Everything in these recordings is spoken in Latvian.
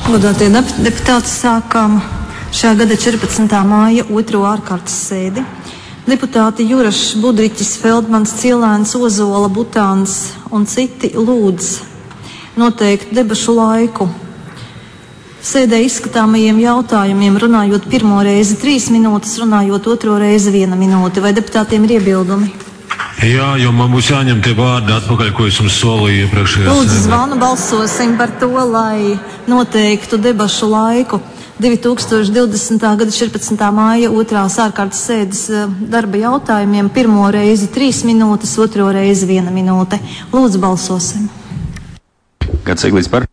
Godātie deputāti, sākām šā gada 14. māja 2. ārkārtas sēdi. Deputāti Jurašs, Budriķis, Feldmans, Cielēns, Ozola, Butāns un citi lūdz noteikt debašu laiku. Sēdē izskatāmajiem jautājumiem runājot pirmo reizi 3 minūtes, runājot otro reizi 1 minūte. Vai deputātiem ir iebildumi? Jā, jo man būs jāņem tie vārdi atpakaļ, ko es jums solīju iepriekšējā sēdē. Lūdzu, zvanu balsosim par to, lai noteiktu debašu laiku. 2020. gada 14. māja 2. ārkārtas sēdes darba jautājumiem pirmo reizi 3 minūtes, otro reizi 1 minūte. Lūdzu, balsosim. Gads Eglīts par.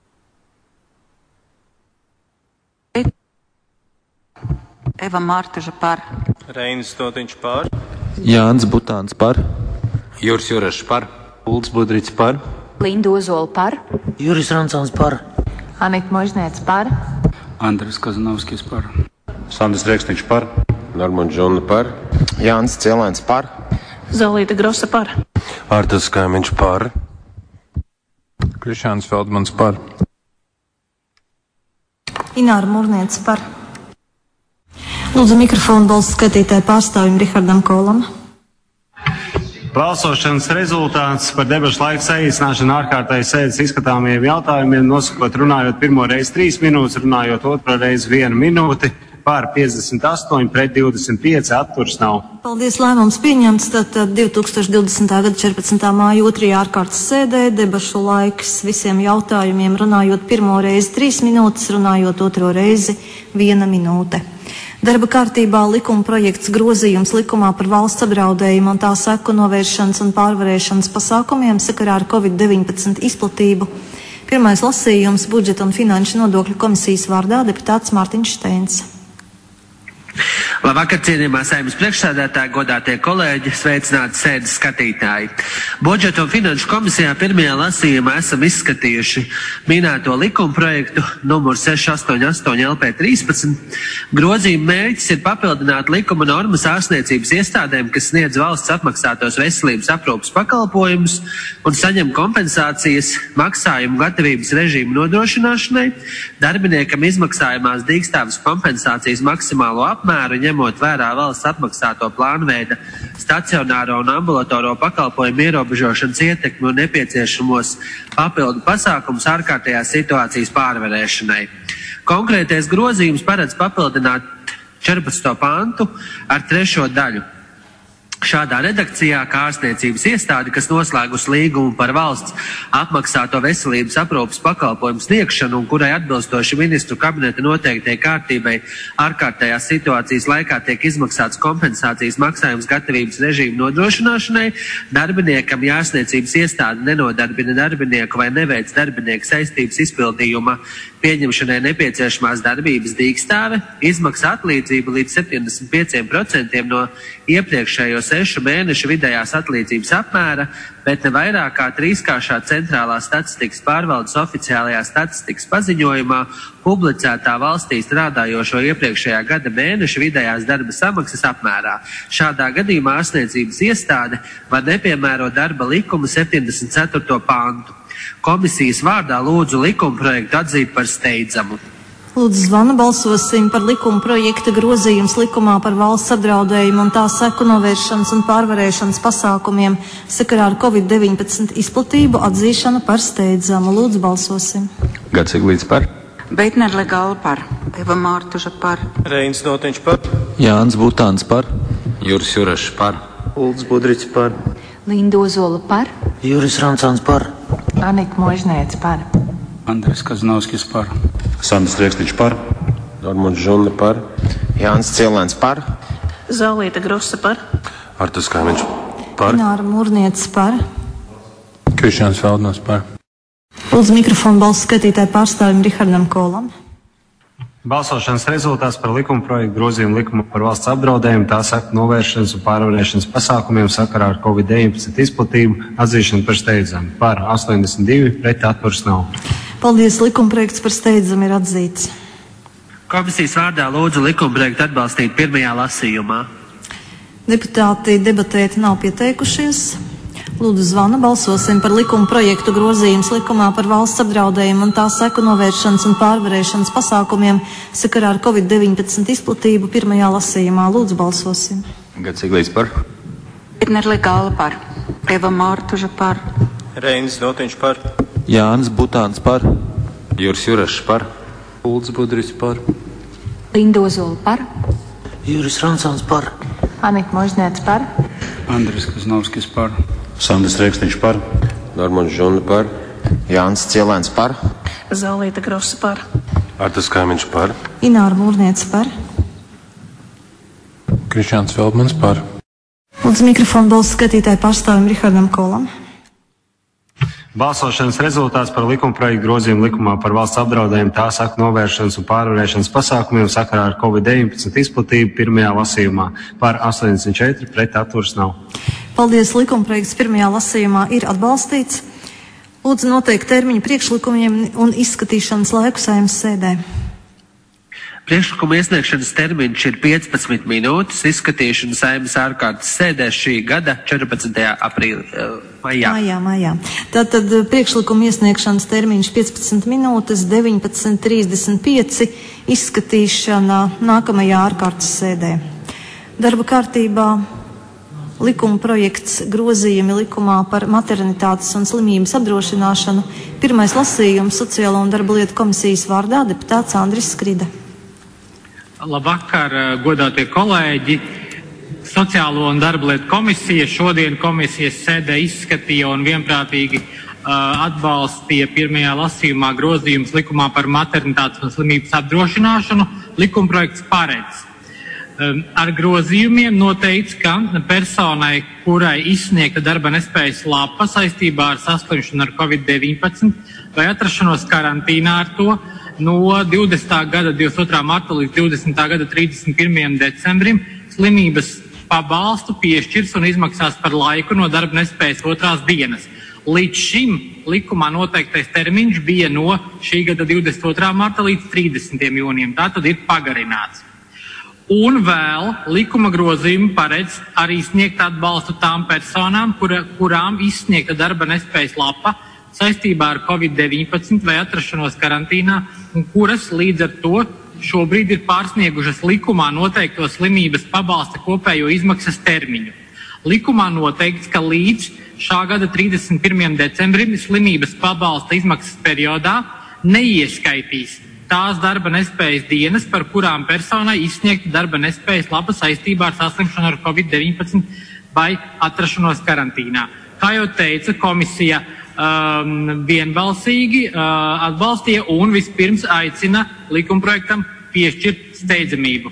Eva Mārtuža par. Reinis Stotiņš par. Jānis Butāns par. Juris Jurašs par. Ulds Budriķis par. Linda Ozola par. Juris Rancāns par. Anita Možnēts par. Andris Kazanovskis par. Sandis Rēksniņš par. Normons Žuna par. Jānis Cielēns par. Zolīta Grosa par. Artas Kaimiņš par. Krišāns Feldmans par. Ināra Mūrniece par. Lūdzu, mikrofonu balsu skatītāju pārstāvim Rihardam Kolam. Balsošanas rezultāts par debašu laiku saīsināšanu ārkārtēji sēdes izskatāmiem jautājumiem, nosakot runājot pirmo reizi 3 minūtes, runājot otro reizi 1 minūti, pār 58, pret 25, atturs nav. Paldies, lēmums pieņemts. Tātad 2020. gada 14. māja 2. ārkārtas sēdē debašu laiks visiem jautājumiem, runājot pirmo reizi 3 minūtes, runājot otro reizi 1 minūte. Darba kārtībā likuma projekts grozījums likumā par valsts apdraudējumu un tā seku novēršanas un pārvarēšanas pasākumiem sakarā ar Covid-19 izplatību. Pirmais lasījums budžeta un finanšu nodokļu komisijas vārdā deputāts Mārtiņš Steins. Labvakar, cienījamā Saeimas priekšsēdētāji, godātie kolēģi, sveicināti sēdes skatītāji. Budžeta un finanšu komisijā pirmajā lasījumā esam izskatījuši minēto likuma projektu numur 688 LP13. Grozījuma mērķis ir papildināt likuma normas ārstniecības iestādēm, kas sniedz valsts apmaksātos veselības aprūpes pakalpojumus un saņem kompensācijas maksājumu gatavības režīmu nodrošināšanai, darbiniekam izmaksājumās dīkstāves kompensācijas maksimālo apmēru, ņemot vērā valsts atmaksāto plānveida stacionāro un ambulatoro pakalpojumu ierobežošanas ietekmi un nepieciešamos papildu pasākumus ārkārtējās situācijas pārvarēšanai. Konkrētais grozījums paredz papildināt 14. pantu ar 3. daļu. Šādā redakcijā, kā ārstniecības iestāde, kas noslēgusi līgumu par valsts apmaksāto veselības aprūpes pakalpojumu sniegšanu un kurai atbilstoši ministru kabineta noteiktai kārtībai ārkārtējās situācijas laikā tiek izmaksāts kompensācijas maksājums gatavības režīmu nodrošināšanai, darbiniekam, ja ārstniecības iestāde nenodarbina darbinieku vai neveic darbinieku saistības izpildījuma pieņemšanai nepieciešamās darbības dīkstāve, izmaksā atlīdzību līdz 75% no iepriekšējo 6 mēnešu vidējās atlīdzības apmēra, bet ne vairāk kā 3-kāršā centrālā statistikas pārvaldes oficiālajā statistikas paziņojumā publicētā valstī strādājošo iepriekšējā gada mēneša vidējās darba samaksas apmērā. Šādā gadījumā ārstniecības iestāde var nepiemērot darba likuma 74. pantu. Komisijas vārdā lūdzu likuma projektu atzīt par steidzamu. Lūdzu, zvanu balsosim par likuma projekta grozījums likumā par valsts apdraudējumu un tā seku novēršanas un pārvarēšanas pasākumiem sakarā ar Covid-19 izplatību atzīšanu par steidzamu. Lūdzu, balsosim. Gads Eglīts par. Beitner Legāla par. Eva Mārtuža par. Reinis Stotiņš par. Jānis Butāns par. Juris Jurašs par. Ulds Budriķis par. Linda Ozola par. Juris Rancāns par. Anita Možnēts par. Andris Kazanovskis par. Sandis Rēksniņš par. Normons Žuna par. Jānis Cielēns par. Zolīta Grosa par. Artas Kaimiņš par. Ināra Mūrniece par. Krišāns Feldmans par. Lūdzu, mikrofonu balsu skatītāju pārstāvim Rihardam Kolam. Balsošanas rezultāts par likuma projektu grozījumu likumu par valsts apdraudējumu, tā seku novēršanas un pārvarēšanas pasākumiem sakarā ar Covid-19 izplatību atzīšanu par steidzamu. Par 82, pret atturs nav. Paldies, likuma projekts par steidzamu ir atzīts. Komisijas vārdā lūdzu likuma projektu atbalstīt pirmajā lasījumā. Deputāti debatēt nav pieteikušies. Lūdzu zvanu, balsosim par likuma projektu grozījums likumā par valsts apdraudējumu un tā seku novēršanas un pārvarēšanas pasākumiem sakarā ar Covid-19 izplatību pirmajā lasījumā. Lūdzu balsosim. Gats Iglīts par. Vidnerle Gala par. Eva Mārtuža par. Reinis Dotiņš par. Jānis Butāns par. Juris Jurašs par. Ulds Budris par. Linda Ozola par. Juris Rancāns par. Anita Možņēts par. Andris Kaznovskis par. Sandis Rēksniņš par. Normons Žuna par. Jānis Cielēns par. Zolīta Grosa par. Artas Kāmiņš par. Ināra Mūrniece par. Krišjāns Feldmans par. Lūdzu mikrofonu balsu skatītāju pārstāvim Rihardam Kolam. Balsošanas rezultāts par likumprojektu grozījumu likumā par valsts apdraudējumu tā seku novēršanas un pārvarēšanas pasākumiem sakarā ar Covid-19 izplatību pirmajā lasījumā. Par 84 pret atturas nav. Paldies, likumprojekts pirmajā lasījumā ir atbalstīts. Lūdzu noteikt termiņu priekšlikumiem un izskatīšanas laiku Saeimas sēdē. Priekšlikuma iesniegšanas termiņš ir 15 minūtes, izskatīšana Saeimas ārkārtas sēdē šī gada 14. maijā. Tātad priekšlikuma iesniegšanas termiņš 15 minūtes, 19:35 izskatīšana nākamajā ārkārtas sēdē. Darba kārtībā likuma projekts grozījumi likumā par maternitātes un slimības apdrošināšanu. Pirmais lasījums Sociālo un darba lietu komisijas vārdā deputāts Andris Skrida. Labvakar, godātie kolēģi! Sociālo un darba lietu komisija šodien komisijas sēdē izskatīja un vienprātīgi atbalstīja pirmajā lasījumā grozījums likumā par maternitātes un slimības apdrošināšanu. Likumprojekts paredz. Ar grozījumiem noteikts, ka personai, kurai izsniegta darba nespējas lapa saistībā ar saslimšanu ar Covid-19 vai atrašanos karantīnā ar to, no 20. gada 22. marta līdz 20. gada 31. decembrim slimības pabalstu piešķirs un izmaksās par laiku no darba nespējas otrās dienas. Līdz šim likumā noteiktais termiņš bija no šī gada 22. marta līdz 30. jūnijam. Tā tad ir pagarināts. Un vēl likuma grozījumi paredz arī sniegt atbalstu tām personām, kurām izsniegta darba nespējas lapa saistībā ar Covid-19 vai atrašanos karantīnā, un kuras līdz ar to šobrīd ir pārsniegušas likumā noteikto slimības pabalsta kopējo izmaksas termiņu. Likumā noteikts, ka līdz šā gada 31. decembrim slimības pabalsta izmaksas periodā neieskaitīs tās darba nespējas dienas, par kurām personai izsniegta darba nespējas lapa saistībā ar saslimšanu ar Covid-19 vai atrašanos karantīnā. Kā jau teica, komisija vienbalsīgi atbalstīja un vispirms aicina likumprojektam piešķirt steidzamību.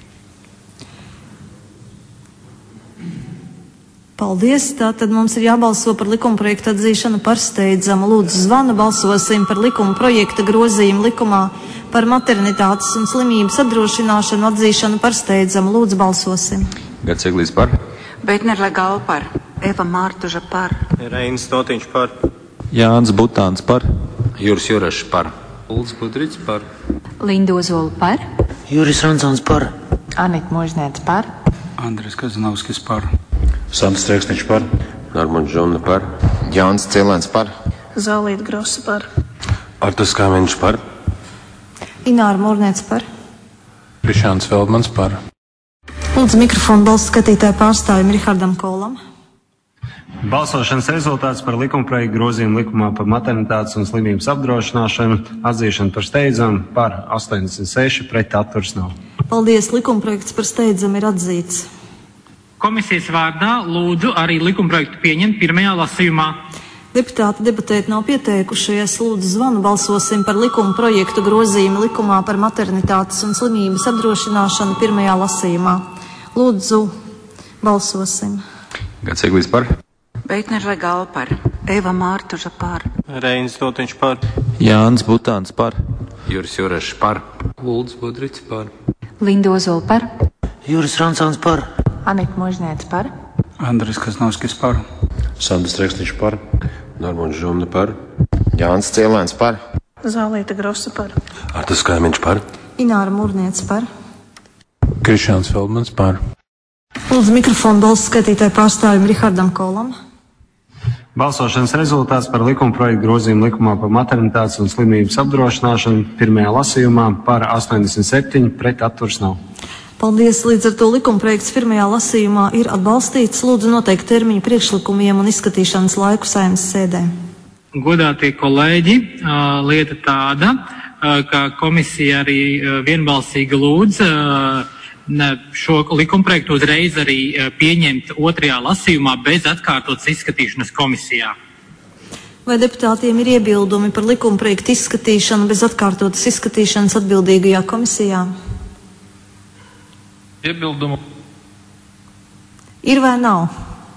Paldies. Tātad mums ir jābalso par likumprojektu atzīšanu par steidzamu. Lūdzu zvanu, balsosim par likumprojekta grozījumu likumā par maternitātes un slimības apdrošināšanu atzīšanu par steidzamu. Lūdzu balsosim. Gats Iglīts par. Vidnerle Gala par. Eva Mārtuža par. Reinis Dotiņš par. Jānis Butāns par. Juris Jurašs par. Ulds Budris par. Linda Ozola par. Juris Rancāns par. Anita Možņēts par. Andris Kaznovskis par. Sandis Rēksniņš par. Normons Žuna par. Jānis Cielēns par. Zolīta Grosa par. Artas Kāmiņš par. Ināra Mūrniece par. Krišjāns Feldmans par. Lūdzu mikrofonu balsu skatītāju pārstāvim Rihardam Kolam. Balsošanas rezultāts par likumprojektu grozījumu likumā par maternitātes un slimības apdrošināšanu atzīšanu par steidzamu par 86 pret atturas nav. Paldies, likumprojekts par steidzamu ir atzīts. Komisijas vārdā lūdzu arī likumprojektu pieņemt pirmajā lasījumā. Deputāti debatēt nav pieteikušies. Lūdzu zvanu, balsosim par likuma projektu grozījumu likumā par maternitātes un slimības apdrošināšanu pirmajā lasījumā. Lūdzu, balsosim. Gats Iglīts par. Vidnerle Gala par. Eva Mārtuža par. Reinis Dotiņš par. Jānis Butāns par. Juris Jurašs par. Ulds Budris par. Linda Ozola par. Juris Rancāns par. Anita Možņēts par. Andris Kaznovskis par. Sandis Rēksniņš par. Normons Žuna par. Jānis Cielēns par. Zolīta Grosa par. Artas Kāmiņš par. Ināra Mūrniece par. Krišjāns Feldmans par. Lūdzu mikrofonu balsu skatītāju pārstāvim Rihardam Kolam. Balsošanas rezultāts par likumprojektu grozījumu likumā par maternitātes un slimības apdrošināšanu pirmajā lasījumā par 87, pret atturas nav. Paldies! Līdz ar to likumprojekts pirmajā lasījumā ir atbalstīts. Lūdzu noteikt termiņu priekšlikumiem un izskatīšanas laiku Saeimas sēdē. Godātie kolēģi, lieta tāda, ka komisija arī vienbalsīgi lūdz šo likumprojektu uzreiz arī pieņemt otrajā lasījumā bez atkārtotas izskatīšanas komisijā. Vai deputātiem ir iebildumi par likumprojektu izskatīšanu bez atkārtotas izskatīšanas atbildīgajā komisijā? Iebildumu. Ir vai nav?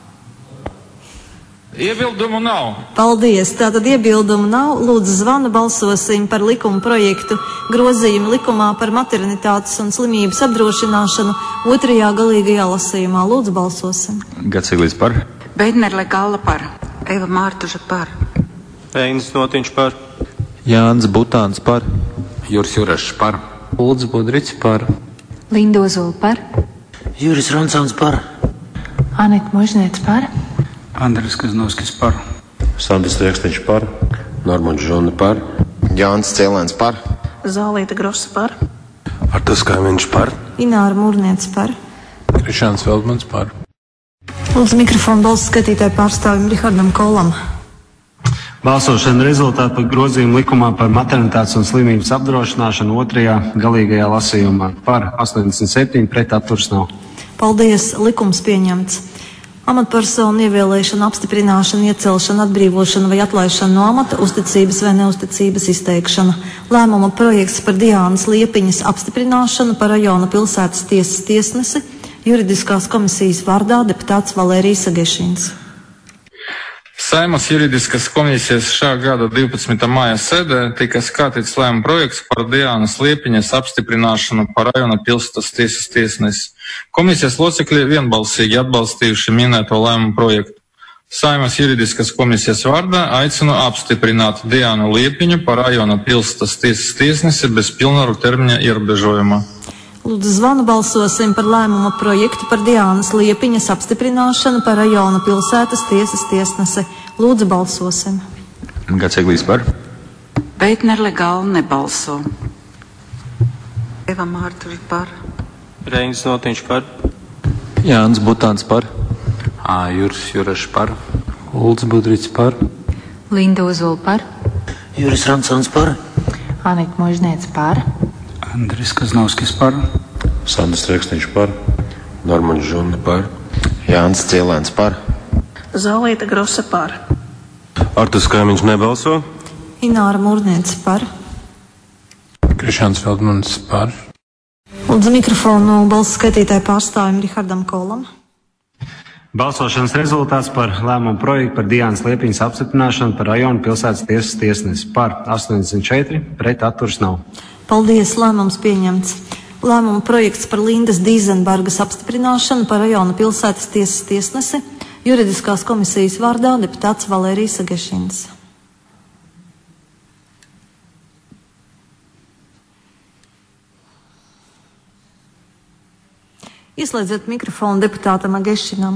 Iebildumu nav. Paldies. Tātad iebildumu nav. Lūdzu zvanu, balsosim par likuma projektu grozījumu likumā par maternitātes un slimības apdrošināšanu otrajā galīgajā lasījumā. Lūdzu balsosim. Gaceglis par. Beidnerle Gala par. Eva Mārtuža par. Reinis Notiņš par. Jānis Butāns par. Juris Jurašs par. Ulds Budrits par. Linda Ozola par. Juris Rancāns par. Anita Možnēts par. Andris Kaznovskis par. Sandis Strēksniņš par. Normons Žona par. Jānis Cielēns par. Zālīta Grosa par. Artas Kaimiņš par. Ināra Mūrniece par. Krišāns Feldmans par. Lūdzu mikrofonu balsu skatītāju pārstāvim Rihardam Kolam. Balsošana rezultāti par grozījumu likumā par maternitātes un slimības apdrošināšanu otrajā galīgajā lasījumā par 87, pret atturas nav. Paldies, likums pieņemts. Amatpersonu ievēlēšana, apstiprināšana, iecelšana, atbrīvošana vai atlaišana no amata, uzticības vai neuzticības izteikšana. Lēmuma projekts par Diānas Liepiņas apstiprināšanu par rajona pilsētas tiesas tiesnesi, juridiskās komisijas vārdā deputāts Valērijas Agešins. Saeimas juridiskas komisijas šā gada 12. māja sēdē tika skatīts lēmuma projekts par Diānas Liepiņas apstiprināšanu par rajona pilsētas tiesas tiesnesi. Komisijas locekļi vienbalsīgi atbalstījuši minēto lēmumu projektu. Saeimas juridiskas komisijas vārdā aicinu apstiprināt Diānu Liepiņu par rajona pilsētas tiesas tiesnesi bez pilnvaru termiņa ierobežojuma. Lūdzu zvanu, balsosim par lēmuma projektu par Diānas Liepiņas apstiprināšanu par rajona pilsētas tiesas tiesnesi. Lūdzu balsosim. Gaceglis par. Beidnerle Gala nebalso. Eva Mārtuža par. Reinis Notiņš par. Jānis Butāns par. Juris Jurašs par. Ulds Budrits par. Linda Ozola par. Juris Rancāns par. Anita Možnēts par. Andris Kaznovskis par. Sandis Strēksniņš par. Normons Žona par. Jānis Cielēns par. Zālīta Grosa par. Artas Kaimiņš nebalso. Ināra Mūrniece par. Krišāns Feldmans par. Lūdzu mikrofonu balsu skaitītāju pārstāvim Rihardam Kolam. Balsošanas rezultāts par lēmumu projektu par Diānas Liepiņas apstiprināšanu par rajona pilsētas tiesas tiesnesi par 84, pret atturas nav. Paldies, lēmums pieņemts. Lēmuma projekts par Lindas Dīzenbergas apstiprināšanu par rajona pilsētas tiesas tiesnesi, juridiskās komisijas vārdā deputāts Valērijas Agešins. Ieslēdziet mikrofonu deputātam Agešinam.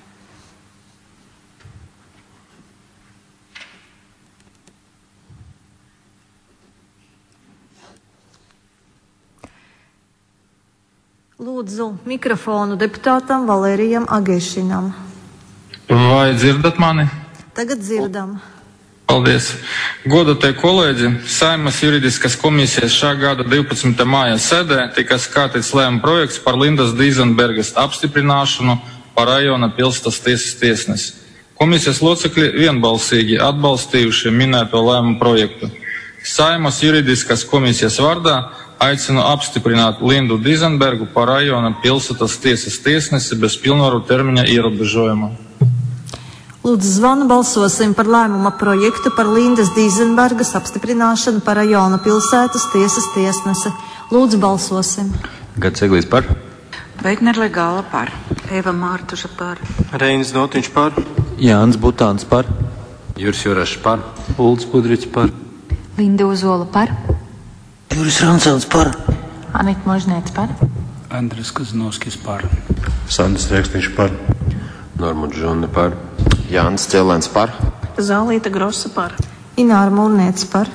Lūdzu mikrofonu deputātam Valērijam Agešinam. Vai dzirdat mani? Tagad dzirdam. Paldies. Godātie kolēģi, Saeimas juridiskas komisijas šā gada 12. māja sēdē tika skatīts lēmuma projekts par Lindas Dīzenbergas apstiprināšanu par rajona pilsētas tiesas tiesnesi. Komisijas locekļi vienbalsīgi atbalstījuši minēto lēmumu projektu. Saeimas juridiskas komisijas vārdā aicinu apstiprināt Lindu Dīzenbergu par rajona pilsētas tiesas tiesnesi bez pilnvaru termiņa ierobežojuma. Lūdzu zvanu, balsosim par lēmuma projektu par Lindas Dīzenbergas apstiprināšanu par rajona pilsētas tiesas tiesnesi. Lūdzu balsosim. Gaceglis par. Beidnerle Gala par. Eva Mārtuža par. Reinis Notiņš par. Jānis Butāns par. Juris Jurašs par. Ulds Budrits par. Linda Ozola par. Juris Rancāns par. Anita Možnēts par. Andris Kaznovskis par. Sandis Strēksniņš par. Normons Žona par. Jānis Cielēns par. Zālīta Grosa par. Ināra Mūrniece par.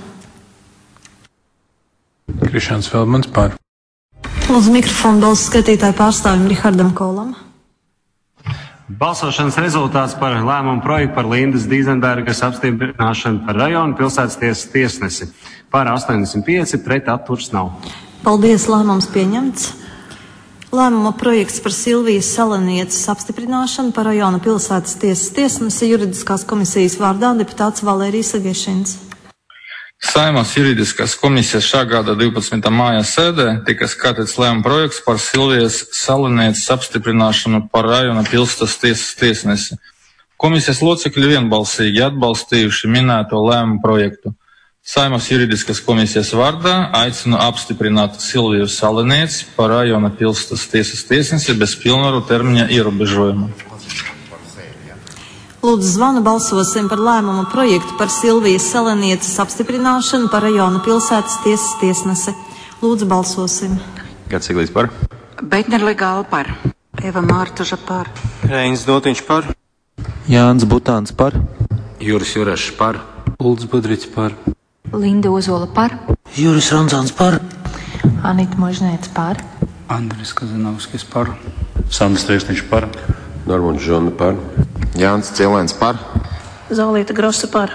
Krišāns Feldmans par. Lūdzu mikrofonu balsu skatītāju pārstāvim Rihardam Kolam. Balsošanas rezultāts par lēmumu projektu par Lindas Dīzenbergas apstiprināšanu par rajonu pilsētas tiesas tiesnesi. Par 85, pret atturs nav. Paldies, lēmums pieņemts. Lēmuma projekts par Silvijas Salenieces apstiprināšanu par rajona pilsētas tiesas tiesnesi juridiskās komisijas vārdā deputāts Valērijas Agešins. Saeimas juridiskās komisijas šā gada 12. māja sēdē tika skatīts lēmuma projekts par Silvijas Salenieces apstiprināšanu par rajona pilsētas tiesas tiesnesi. Komisijas locekļi vienbalsīgi atbalstījuši minēto lēmumu projektu. Saeimas juridiskās komisijas vārdā aicinu apstiprināt Silviju Salenieci par rajona pilsētas tiesas tiesnesi bez pilnvaru termiņa ierobežojuma. Lūdzu zvanu balsosim par lēmumu projektu par Silvijas Salenieces apstiprināšanu par rajona pilsētas tiesas tiesnesi. Lūdzu balsosim. Gats Eglīs par. Beitner Legāla par. Eva Mārtuža par. Reinis Dotiņš par. Jānis Butāns par. Juris Jurašs par. Ulds Budrits par. Linda Ozola par. Juris Ranzāns par. Anita Možnēca par. Andris Kazanovskis par. Sandis Rēksniņš par. Normons Žona par. Jānis Cielēns par. Zālīta Grosa par.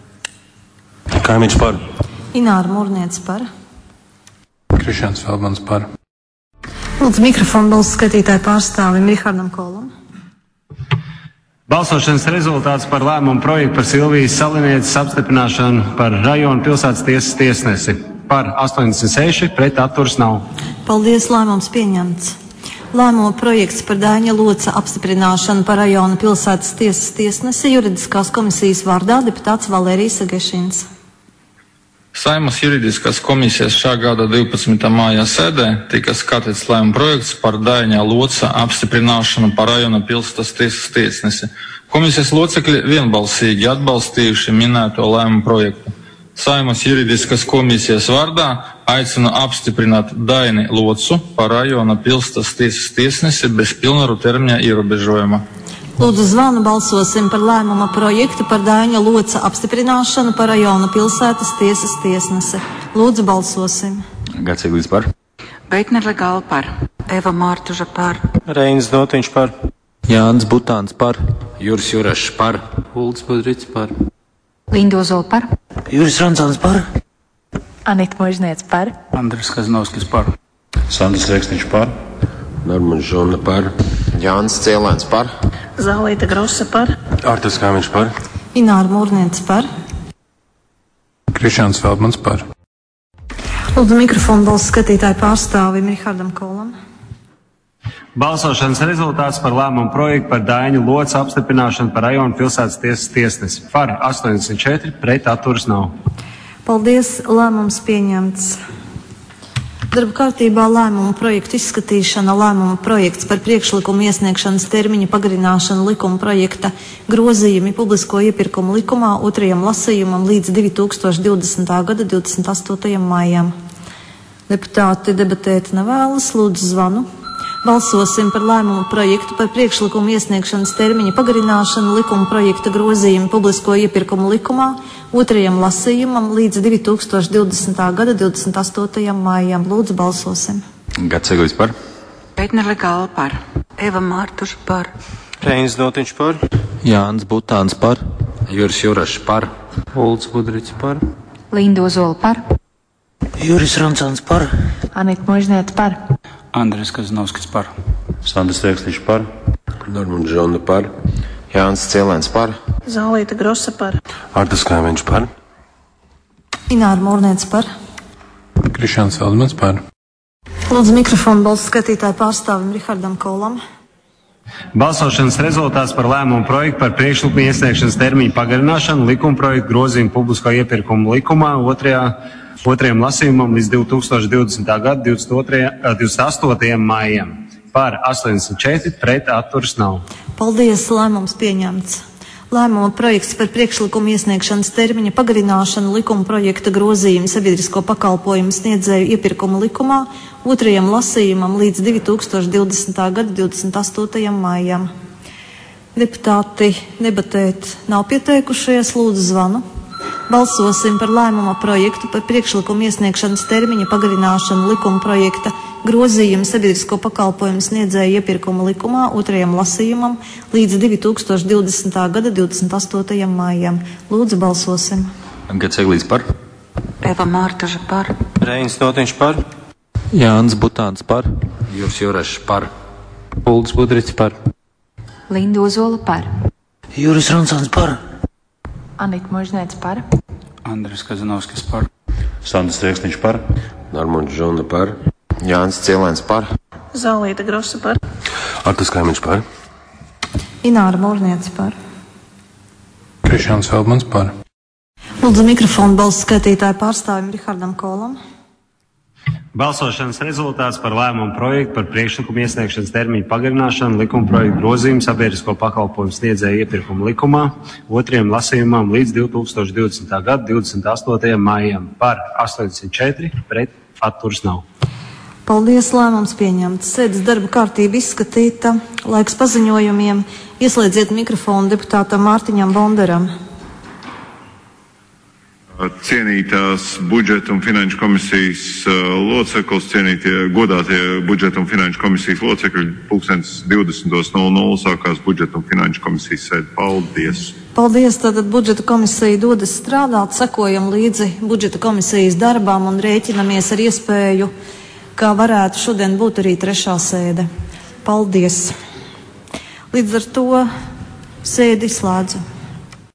Kaimiņš par. Ināra Mūrniece par. Krišāns Feldmans par. Lūdzu mikrofonu balsu skatītāju pārstāvim Rihardam Kolam. Balsošanas rezultāts par lēmumu projektu par Silvijas Salenieces apstiprināšanu par rajonu pilsētas tiesas tiesnesi. Par 86, pret atturs nav. Paldies, lēmums pieņemts. Lēmuma projekts par Daiņa Loca apstiprināšanu par rajona pilsētas tiesas tiesnesi juridiskās komisijas vārdā deputāts Valērijas Agešins. Saeimas juridiskās komisijas šā gada 12. māja sēdē tika skatīts lēmuma projekts par Daiņa Loca apstiprināšanu par rajona pilsētas tiesas tiesnesi. Komisijas locekļi vienbalsīgi atbalstījuši minēto lēmumu projektu. Saeimas juridiskās komisijas vārdā aicinu apstiprināt Daini Locu par rajona pilsētas tiesas tiesnesi bez pilnvaru termiņa ierobežojuma. Lūdzu zvanu balsosim par lēmuma projektu par Daiņa Loca apstiprināšanu par rajona pilsētas tiesas tiesnesi. Lūdzu balsosim. Gats Eglīs par. Beitner Legāla par. Eva Mārtuža par. Reinis Dotiņš par. Jānis Butāns par. Juris Jurašs par. Ulds Budrits par. Linda Ozola par. Juris Ranzāns par. Anita Možnēca par. Andris Kazanovskis par. Sandis Rēksniņš par. Normons Žona par. Jānis Cielēns par. Zālīta Grosa par. Artas Kaimiņš par. Ināra Mūrniece par. Krišāns Feldmans par. Lūdzu mikrofonu balsu skatītāju pārstāvim Rihardam Kolam. Balsošanas rezultāts par lēmumu projektu par Daiņu Loca apstiprināšanu par rajonu pilsētas tiesas tiesnesi. Par 84, pret atturs nav. Paldies, lēmums pieņemts. Darba kārtībā lēmuma projektu izskatīšana, lēmuma projekts par priekšlikumu iesniegšanas termiņa pagarināšanu likuma projekta grozījumi publisko iepirkumu likumā otrajam lasījumam līdz 2020. gada 28. maijam. Deputāti debatēt nevēlas, lūdzu zvanu. Balsosim par lēmumu projektu par priekšlikumu iesniegšanas termiņa pagarināšanu likuma projekta grozījumu publisko iepirkumu likumā otrajam lasījumam līdz 2020. gada 28. maijam. Lūdzu balsosim. Gats Eglīs par. Beitner Legāla par. Eva Mārtuža par. Reinis Dotiņš par. Jānis Butāns par. Juris Jurašs par. Ulds Budrits par. Linda Ozola par. Juris Ranzāns par. Anita Možnēca par. Andris Kazanovskis par. Sandis Rēksniņš par. Normons Žona par. Jānis Cielēns par. Zālīta Grosa par. Artas Kaimiņš par. Ināra Mūrniece par. Krišāns Feldmans par. Lūdzu mikrofonu balsu skatītāju pārstāvim Rihardam Kolam. Balsošanas rezultāts par lēmumu projektu par priekšlikumu iesniegšanas termiņu pagarināšanu likuma projektu grozījumu publisko iepirkumu likumā otrajam lasījumam līdz 2020. gada 28. maijam. Par 84, pret atturs nav. Paldies, lēmums pieņemts. Lēmuma projekts par priekšlikumu iesniegšanas termiņa pagarināšanu likuma projekta grozījumu sabiedrisko pakalpojumu sniedzēju iepirkumu likumā otrajam lasījumam līdz 2020. gada 28. maijam. Deputāti debatēt nav pieteikušies, lūdzu zvanu. Balsosim par lēmuma projektu par priekšlikumu iesniegšanas termiņa pagarināšanu likuma projekta grozījumu sabiedrisko pakalpojumu sniedzēju iepirkuma likumā otrajam lasījumam līdz 2020. gada 28. maijam. Lūdzu, balsosim. Gats Eglīts par. Eva Mārtaža par. Reinis Notiņš par. Jānis Butāns par. Juris Jurašs par. Ulds Budrits par. Linda Ozola par. Juris Ronsons par. Anita Možnēts par. Andris Kazanovskis par. Sandis Rēksniņš par. Normons Žona par. Jānis Cielēns par. Zālīta Grosa par. Artas Kaimiņš par. Ināra Mūrniece par. Krišjāns Feldmans par. Lūdzu mikrofonu balsu skaitītāju pārstāvim Rihardam Kolam. Balsošanas rezultāts par lēmumu projektu par priekšlikumu iesniegšanas termiņu pagarināšanu likuma projektu grozījumu sabiedrisko pakalpojumu sniedzēju iepirkuma likumā otrajam lasījumam līdz 2020. gada 28. maijam par 84, pret atturas nav. Paldies, lēmums pieņemts. Sēdes darba kārtība izskatīta. Laiks paziņojumiem. Ieslēdziet mikrofonu deputātam Mārtiņam Bonderam. Cienītās budžeta un finanšu komisijas loceklis, cienītie godātie budžeta un finanšu komisijas locekļi, 20:00 sākās budžeta un finanšu komisijas sēde. Paldies! Paldies, tātad budžeta komisija dodas strādāt, sekojam līdzi budžeta komisijas darbām un rēķinamies ar iespēju, kā varētu šodien būt arī trešā sēde. Paldies! Līdz ar to sēdi slēdzu.